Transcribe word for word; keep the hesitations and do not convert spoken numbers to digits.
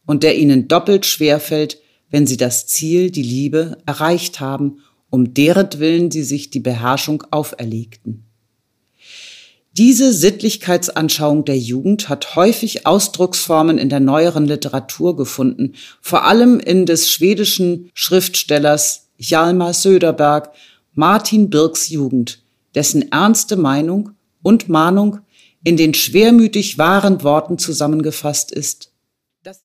und der ihnen doppelt schwer fällt, wenn sie das Ziel, die Liebe, erreicht haben, um deretwillen sie sich die Beherrschung auferlegten. Diese Sittlichkeitsanschauung der Jugend hat häufig Ausdrucksformen in der neueren Literatur gefunden, vor allem in des schwedischen Schriftstellers Hjalmar Söderberg Martin Birks Jugend, dessen ernste Meinung und Mahnung in den schwermütig wahren Worten zusammengefasst ist: